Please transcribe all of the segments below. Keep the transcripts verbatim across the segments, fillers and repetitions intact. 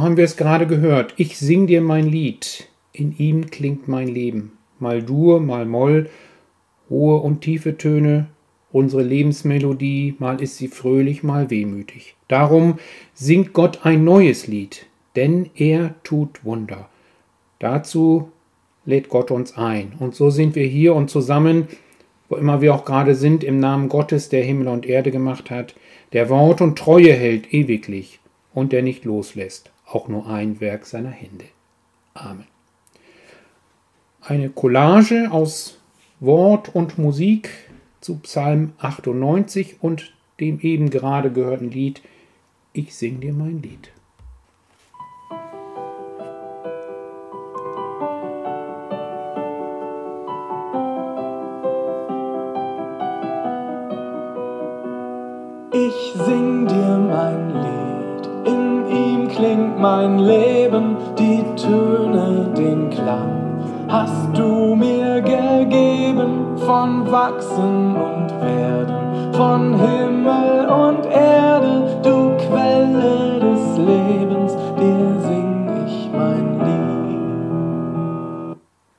haben wir es gerade gehört. Ich sing dir mein Lied, in ihm klingt mein Leben. Mal Dur, mal Moll, hohe und tiefe Töne, unsere Lebensmelodie, mal ist sie fröhlich, mal wehmütig. Darum singt Gott ein neues Lied, denn er tut Wunder. Dazu lädt Gott uns ein. Und so sind wir hier und zusammen, wo immer wir auch gerade sind, im Namen Gottes, der Himmel und Erde gemacht hat, der Wort und Treue hält ewiglich und der nicht loslässt, auch nur ein Werk seiner Hände. Amen. Eine Collage aus Wort und Musik zu Psalm achtundneunzig und dem eben gerade gehörten Lied Ich sing dir mein Lied. Ich sing dir mein Lied, in ihm klingt mein Leben, die Töne, den Klang hast du mir gegeben, von Wachsen und Werden, von Himmel und Erde, du Quelle des Lebens, dir sing ich mein Lied.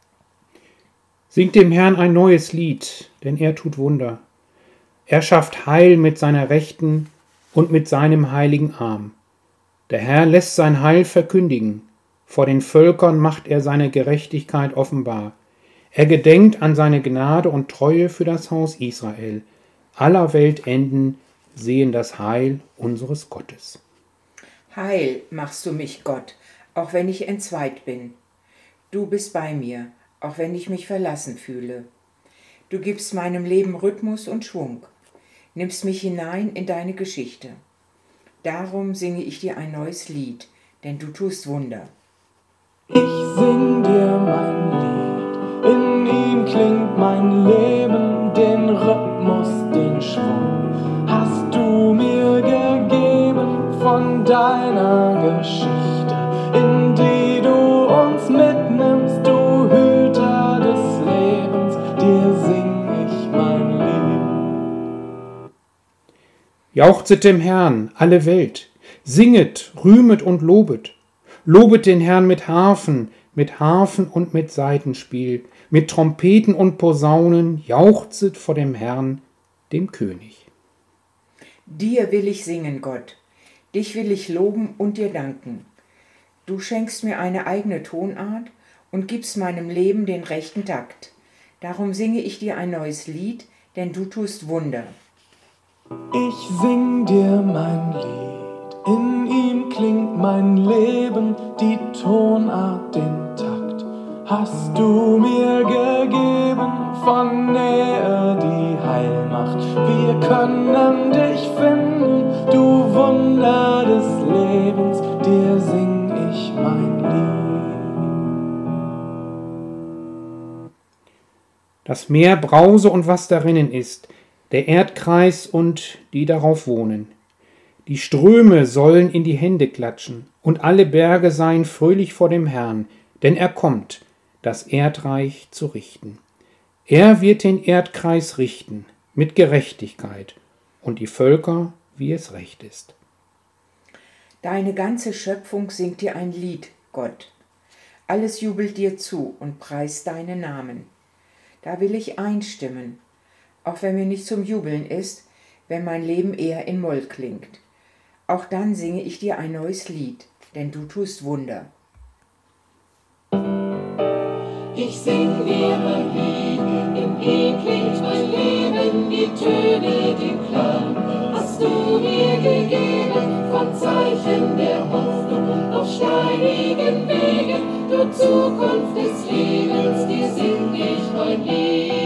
Singt dem Herrn ein neues Lied, denn er tut Wunder. Er schafft Heil mit seiner Rechten und mit seinem heiligen Arm. Der Herr lässt sein Heil verkündigen. Vor den Völkern macht er seine Gerechtigkeit offenbar. Er gedenkt an seine Gnade und Treue für das Haus Israel. Aller Weltenden sehen das Heil unseres Gottes. Heil machst du mich, Gott, auch wenn ich entzweit bin. Du bist bei mir, auch wenn ich mich verlassen fühle. Du gibst meinem Leben Rhythmus und Schwung, nimmst mich hinein in deine Geschichte. Darum singe ich dir ein neues Lied, denn du tust Wunder. Ich sing dir mein Lied, in ihm klingt mein Leben, den Rhythmus, den Schwung hast du mir gegeben von deiner Geschichte, in die du uns mitnimmst, du Hüter des Lebens, dir sing ich mein Lied. Jauchzet dem Herrn, alle Welt, singet, rühmet und lobet. Lobet den Herrn mit Harfen, mit Harfen und mit Saitenspiel, mit Trompeten und Posaunen, jauchzet vor dem Herrn, dem König. Dir will ich singen, Gott, dich will ich loben und dir danken. Du schenkst mir eine eigene Tonart und gibst meinem Leben den rechten Takt. Darum singe ich dir ein neues Lied, denn du tust Wunder. Ich sing dir mein Lied, in ihm klingt mein Leben, die Tonart, den Takt hast du mir gegeben, von Nähe die Heilmacht. Wir können dich finden, du Wunder des Lebens, dir sing ich mein Lied. Das Meer brause und was darinnen ist, der Erdkreis und die darauf wohnen. Die Ströme sollen in die Hände klatschen, und alle Berge seien fröhlich vor dem Herrn, denn er kommt, das Erdreich zu richten. Er wird den Erdkreis richten, mit Gerechtigkeit, und die Völker, wie es recht ist. Deine ganze Schöpfung singt dir ein Lied, Gott. Alles jubelt dir zu und preist deinen Namen. Da will ich einstimmen, auch wenn mir nicht zum Jubeln ist, wenn mein Leben eher in Moll klingt. Auch dann singe ich dir ein neues Lied, denn du tust Wunder. Ich sing dir mein Lied, in ihm klingt mein Leben, die Töne, den Klang hast du mir gegeben, von Zeichen der Hoffnung auf steinigen Wegen, du Zukunft des Lebens, dir sing ich mein Lied.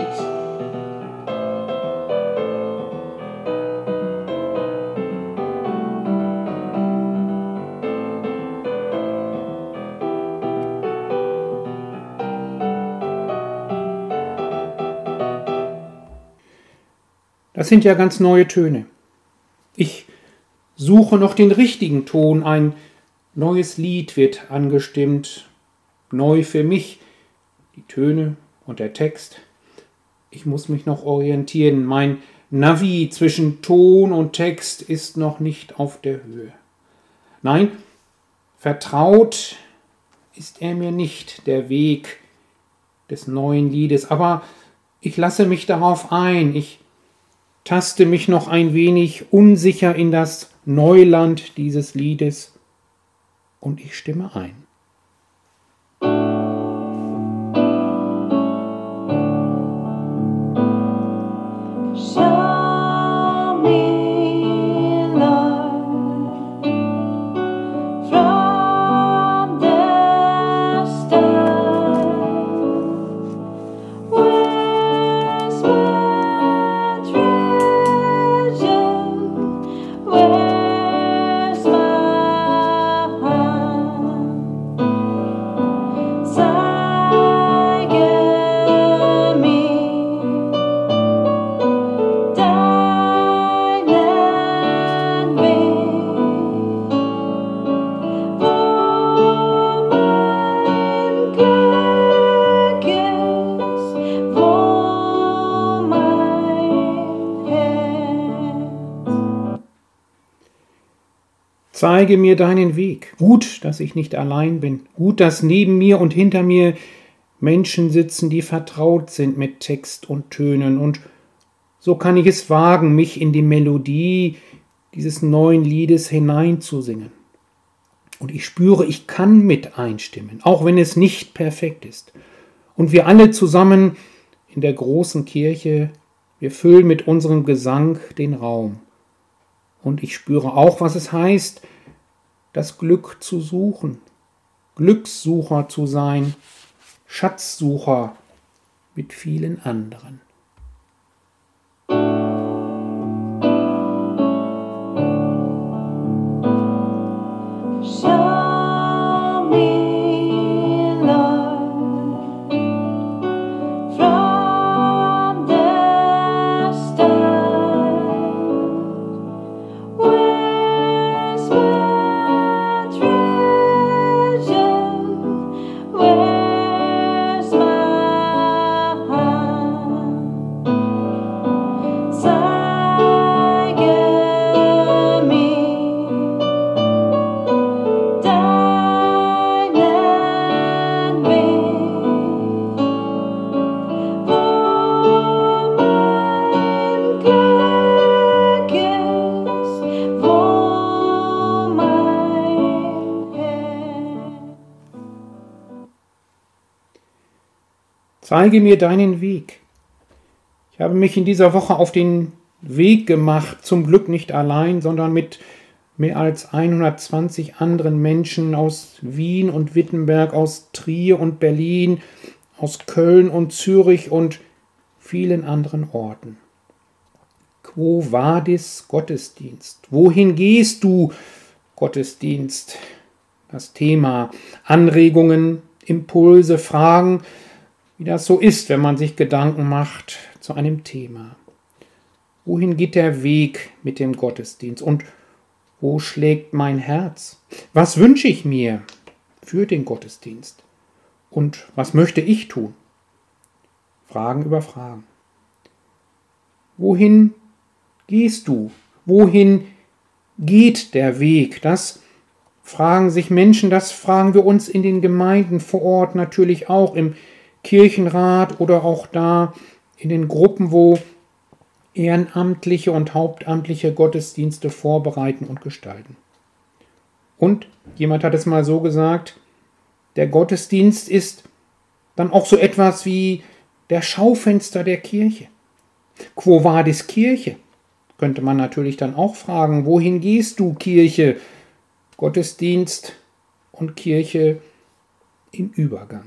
Das sind ja ganz neue Töne. Ich suche noch den richtigen Ton. Ein neues Lied wird angestimmt. Neu für mich. Die Töne und der Text. Ich muss mich noch orientieren. Mein Navi zwischen Ton und Text ist noch nicht auf der Höhe. Nein, Vertraut ist er mir nicht, der Weg des neuen Liedes, aber ich lasse mich darauf ein, ich taste mich noch ein wenig unsicher in das Neuland dieses Liedes und ich stimme ein. Zeige mir deinen Weg. Gut, dass ich nicht allein bin. Gut, dass neben mir und hinter mir Menschen sitzen, die vertraut sind mit Text und Tönen. Und so kann ich es wagen, mich in die Melodie dieses neuen Liedes hineinzusingen. Und ich spüre, ich kann mit einstimmen, auch wenn es nicht perfekt ist. Und wir alle zusammen in der großen Kirche, wir füllen mit unserem Gesang den Raum. Und ich spüre auch, was es heißt, das Glück zu suchen, Glückssucher zu sein, Schatzsucher mit vielen anderen. Zeige mir deinen Weg. Ich habe mich in dieser Woche auf den Weg gemacht, zum Glück nicht allein, sondern mit mehr als hundertzwanzig anderen Menschen aus Wien und Wittenberg, aus Trier und Berlin, aus Köln und Zürich und vielen anderen Orten. Quo vadis Gottesdienst? Wohin gehst du, Gottesdienst? Das Thema, Anregungen, Impulse, Fragen, wie das so ist, wenn man sich Gedanken macht zu einem Thema. Wohin geht der Weg mit dem Gottesdienst und wo schlägt mein Herz? Was wünsche ich mir für den Gottesdienst? Und was möchte ich tun? Fragen über Fragen. Wohin gehst du? Wohin geht der Weg? Das fragen sich Menschen, das fragen wir uns in den Gemeinden vor Ort natürlich auch, im Kirchenrat oder auch da in den Gruppen, wo ehrenamtliche und hauptamtliche Gottesdienste vorbereiten und gestalten. Und jemand hat es mal so gesagt, der Gottesdienst ist dann auch so etwas wie der Schaufenster der Kirche. Quo vadis Kirche? Könnte man natürlich dann auch fragen, wohin gehst du, Kirche? Gottesdienst und Kirche im Übergang.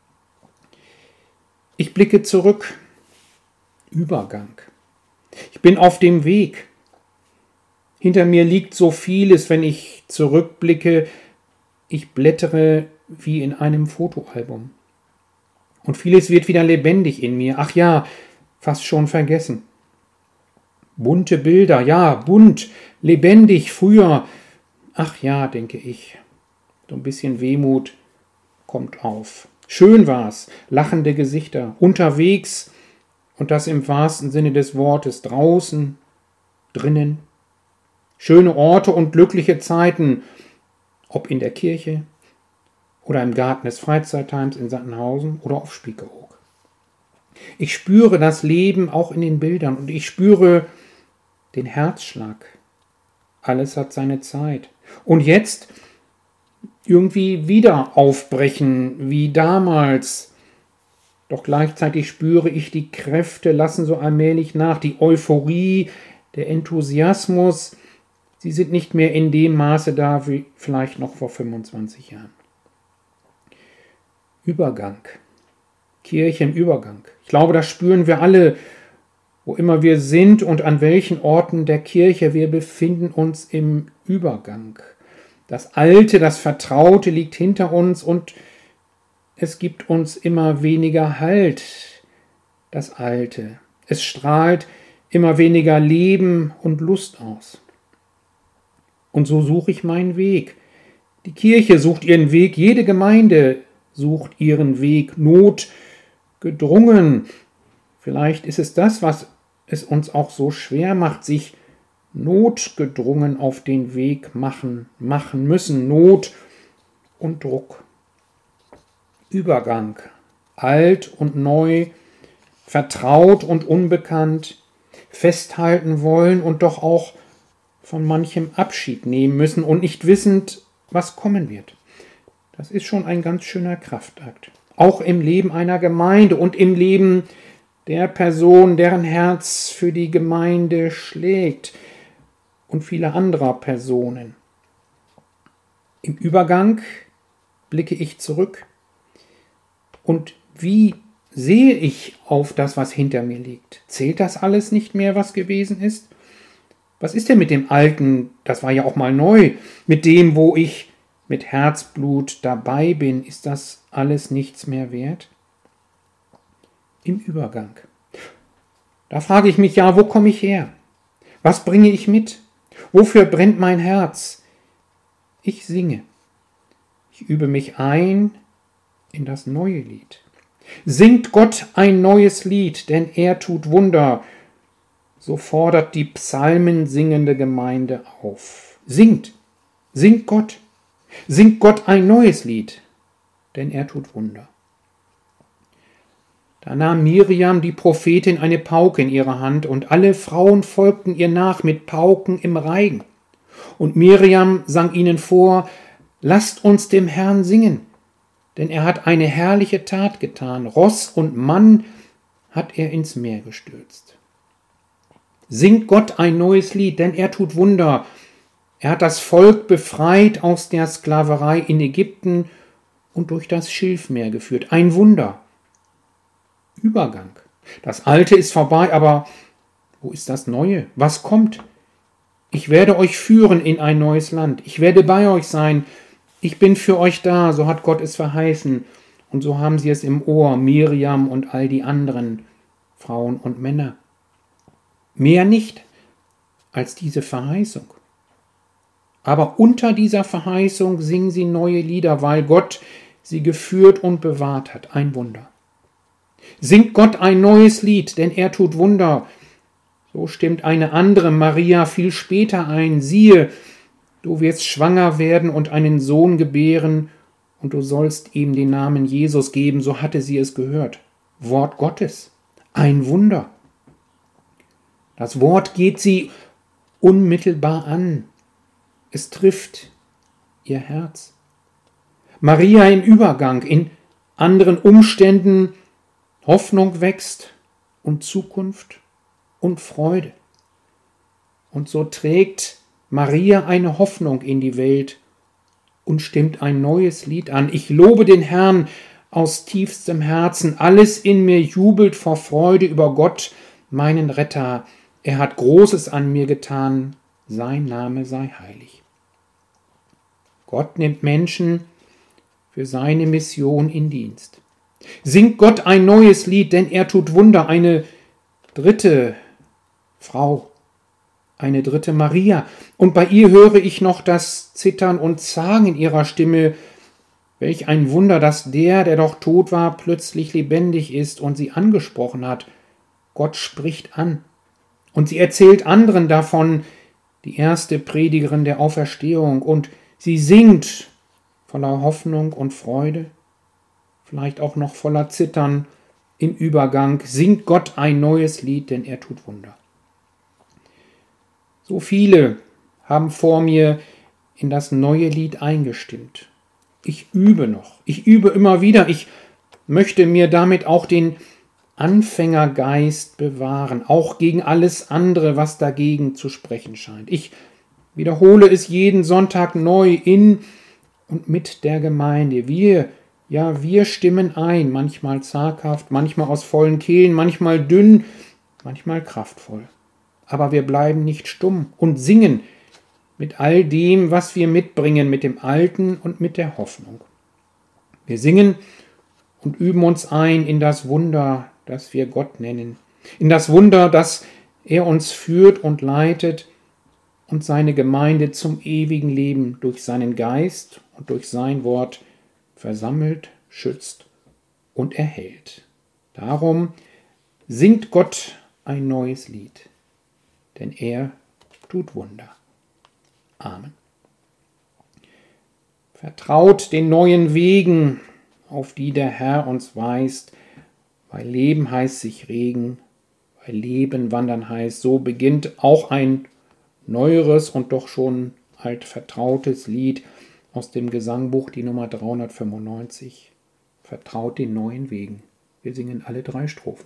Ich blicke zurück. Übergang. Ich bin auf dem Weg. Hinter mir liegt so vieles, wenn ich zurückblicke. Ich blättere wie in einem Fotoalbum. Und vieles wird wieder lebendig in mir. Ach ja, fast schon vergessen. Bunte Bilder, ja, bunt, lebendig, früher. Ach ja, denke ich. So ein bisschen Wehmut kommt auf. Schön war's, lachende Gesichter, unterwegs und das im wahrsten Sinne des Wortes, draußen, drinnen. Schöne Orte und glückliche Zeiten, ob in der Kirche oder im Garten des Freizeitheims in Sattenhausen oder auf Spiekeroog. Ich spüre das Leben auch in den Bildern und ich spüre den Herzschlag. Alles hat seine Zeit. Und jetzt irgendwie wieder aufbrechen, wie damals. Doch gleichzeitig spüre ich, die Kräfte lassen so allmählich nach. Die Euphorie, der Enthusiasmus, sie sind nicht mehr in dem Maße da wie vielleicht noch vor fünfundzwanzig Jahren. Übergang. Kirche im Übergang. Ich glaube, das spüren wir alle, wo immer wir sind und an welchen Orten der Kirche. Wir befinden uns im Übergang. Das Alte, das Vertraute liegt hinter uns und es gibt uns immer weniger Halt, das Alte. Es strahlt immer weniger Leben und Lust aus. Und so suche ich meinen Weg. Die Kirche sucht ihren Weg, jede Gemeinde sucht ihren Weg, notgedrungen. Vielleicht ist es das, was es uns auch so schwer macht, sich notgedrungen auf den Weg machen, machen müssen. Not und Druck. Übergang. Alt und neu, vertraut und unbekannt, festhalten wollen und doch auch von manchem Abschied nehmen müssen und nicht wissend, was kommen wird. Das ist schon ein ganz schöner Kraftakt. Auch im Leben einer Gemeinde und im Leben der Person, deren Herz für die Gemeinde schlägt und viele anderer Personen. Im Übergang blicke ich zurück und wie sehe ich auf das, was hinter mir liegt? Zählt das alles nicht mehr, was gewesen ist? Was ist denn mit dem Alten, das war ja auch mal neu, mit dem, wo ich mit Herzblut dabei bin, ist das alles nichts mehr wert? Im Übergang. Da frage ich mich ja, wo komme ich her? Was bringe ich mit? Wofür brennt mein Herz? Ich singe. Ich übe mich ein in das neue Lied. Singt Gott ein neues Lied, denn er tut Wunder. So fordert die Psalmen singende Gemeinde auf. Singt, singt Gott. Singt Gott ein neues Lied, denn er tut Wunder. Da nahm Miriam, die Prophetin, eine Pauke in ihre Hand, und alle Frauen folgten ihr nach mit Pauken im Reigen. Und Miriam sang ihnen vor: Lasst uns dem Herrn singen, denn er hat eine herrliche Tat getan. Ross und Mann hat er ins Meer gestürzt. Singt Gott ein neues Lied, denn er tut Wunder. Er hat das Volk befreit aus der Sklaverei in Ägypten und durch das Schilfmeer geführt. Ein Wunder. Übergang. Das Alte ist vorbei, aber wo ist das Neue? Was kommt? Ich werde euch führen in ein neues Land. Ich werde bei euch sein. Ich bin für euch da, so hat Gott es verheißen. Und so haben sie es im Ohr, Miriam und all die anderen Frauen und Männer. Mehr nicht als diese Verheißung. Aber unter dieser Verheißung singen sie neue Lieder, weil Gott sie geführt und bewahrt hat. Ein Wunder. Singt Gott ein neues Lied, denn er tut Wunder. So stimmt eine andere Maria viel später ein. Siehe, du wirst schwanger werden und einen Sohn gebären, und du sollst ihm den Namen Jesus geben. So hatte sie es gehört. Wort Gottes. Ein Wunder. Das Wort geht sie unmittelbar an. Es trifft ihr Herz. Maria im Übergang, in anderen Umständen, Hoffnung wächst und Zukunft und Freude. Und so trägt Maria eine Hoffnung in die Welt und stimmt ein neues Lied an. Ich lobe den Herrn aus tiefstem Herzen. Alles in mir jubelt vor Freude über Gott, meinen Retter. Er hat Großes an mir getan. Sein Name sei heilig. Gott nimmt Menschen für seine Mission in Dienst. Singt Gott ein neues Lied, denn er tut Wunder. Eine dritte Frau, eine dritte Maria. Und bei ihr höre ich noch das Zittern und Zagen in ihrer Stimme. Welch ein Wunder, dass der, der doch tot war, plötzlich lebendig ist und sie angesprochen hat. Gott spricht an. Und sie erzählt anderen davon, die erste Predigerin der Auferstehung. Und Sie singt voller Hoffnung und Freude, vielleicht auch noch voller Zittern im Übergang, singt Gott ein neues Lied, denn er tut Wunder. So viele haben vor mir in das neue Lied eingestimmt. Ich übe noch, ich übe immer wieder, ich möchte mir damit auch den Anfängergeist bewahren, auch gegen alles andere, was dagegen zu sprechen scheint. Ich wiederhole es jeden Sonntag neu in und mit der Gemeinde. Wir, ja, wir stimmen ein, manchmal zaghaft, manchmal aus vollen Kehlen, manchmal dünn, manchmal kraftvoll. Aber wir bleiben nicht stumm und singen mit all dem, was wir mitbringen, mit dem Alten und mit der Hoffnung. Wir singen und üben uns ein in das Wunder, das wir Gott nennen, in das Wunder, dass er uns führt und leitet und seine Gemeinde zum ewigen Leben durch seinen Geist und durch sein Wort versammelt, schützt und erhält. Darum singt Gott ein neues Lied, denn er tut Wunder. Amen. Vertraut den neuen Wegen, auf die der Herr uns weist, weil Leben heißt sich regen, weil Leben wandern heißt, so beginnt auch ein neueres und doch schon altvertrautes Lied aus dem Gesangbuch, die Nummer dreihundertfünfundneunzig. Vertraut den neuen Wegen. Wir singen alle drei Strophen.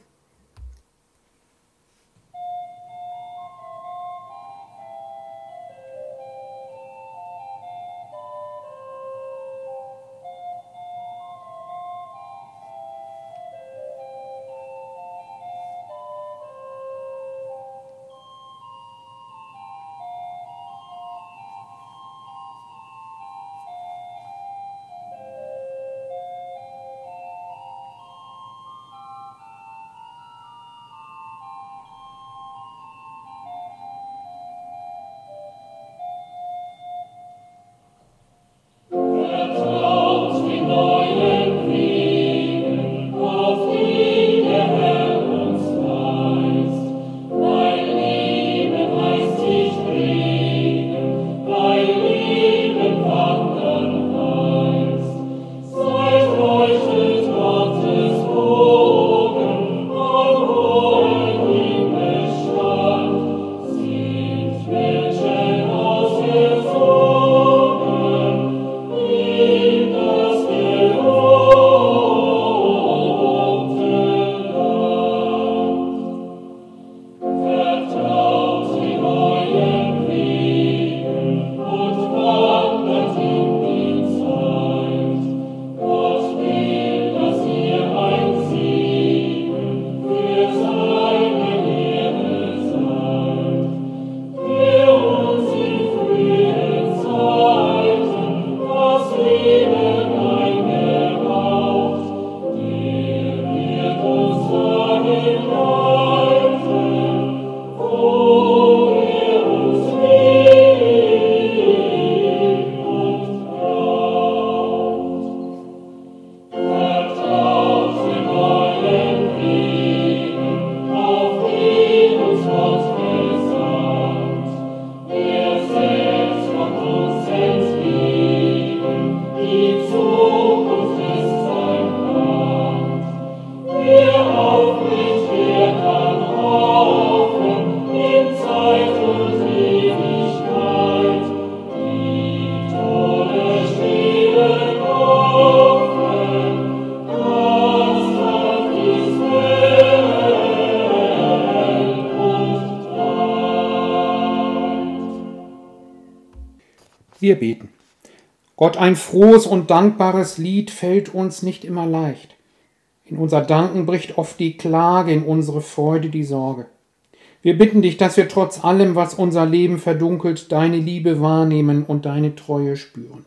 Wir beten. Gott, ein frohes und dankbares Lied fällt uns nicht immer leicht. In unser Danken bricht oft die Klage, in unsere Freude die Sorge. Wir bitten dich, dass wir trotz allem, was unser Leben verdunkelt, deine Liebe wahrnehmen und deine Treue spüren.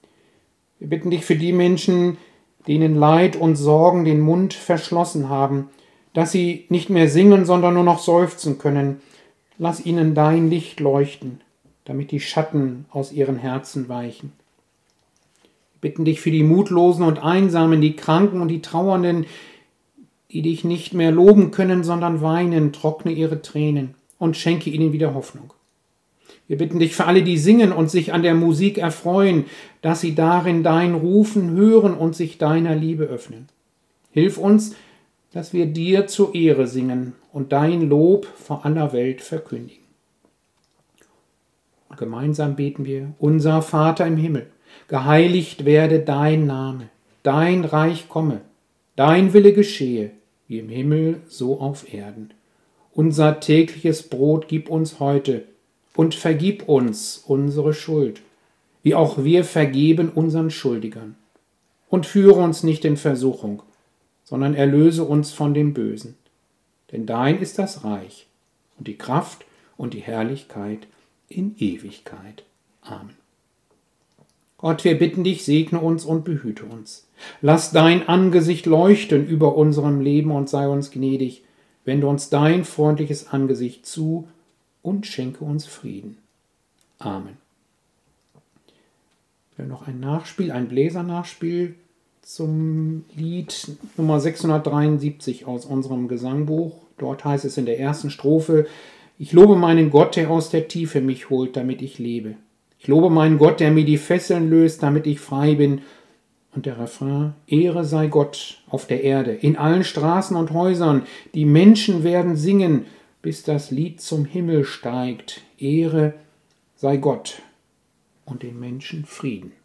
Wir bitten dich für die Menschen, denen Leid und Sorgen den Mund verschlossen haben, dass sie nicht mehr singen, sondern nur noch seufzen können. Lass ihnen dein Licht leuchten, damit die Schatten aus ihren Herzen weichen. Wir bitten dich für die Mutlosen und Einsamen, die Kranken und die Trauernden, die dich nicht mehr loben können, sondern weinen, trockne ihre Tränen und schenke ihnen wieder Hoffnung. Wir bitten dich für alle, die singen und sich an der Musik erfreuen, dass sie darin dein Rufen hören und sich deiner Liebe öffnen. Hilf uns, dass wir dir zur Ehre singen und dein Lob vor aller Welt verkündigen. Und gemeinsam beten wir: Unser Vater im Himmel, geheiligt werde dein Name, dein Reich komme, dein Wille geschehe, wie im Himmel so auf Erden. Unser tägliches Brot gib uns heute und vergib uns unsere Schuld, wie auch wir vergeben unseren Schuldigern. Und führe uns nicht in Versuchung, sondern erlöse uns von dem Bösen. Denn dein ist das Reich und die Kraft und die Herrlichkeit in Ewigkeit. Amen. Gott, wir bitten dich, segne uns und behüte uns. Lass dein Angesicht leuchten über unserem Leben und sei uns gnädig. Wende uns dein freundliches Angesicht zu und schenke uns Frieden. Amen. Wir haben noch ein Nachspiel, ein Bläsernachspiel zum Lied Nummer sechshundertdreiundsiebzig aus unserem Gesangbuch. Dort heißt es in der ersten Strophe: Ich lobe meinen Gott, der aus der Tiefe mich holt, damit ich lebe. Ich lobe meinen Gott, der mir die Fesseln löst, damit ich frei bin. Und der Refrain: Ehre sei Gott auf der Erde, in allen Straßen und Häusern. Die Menschen werden singen, bis das Lied zum Himmel steigt. Ehre sei Gott und den Menschen Frieden.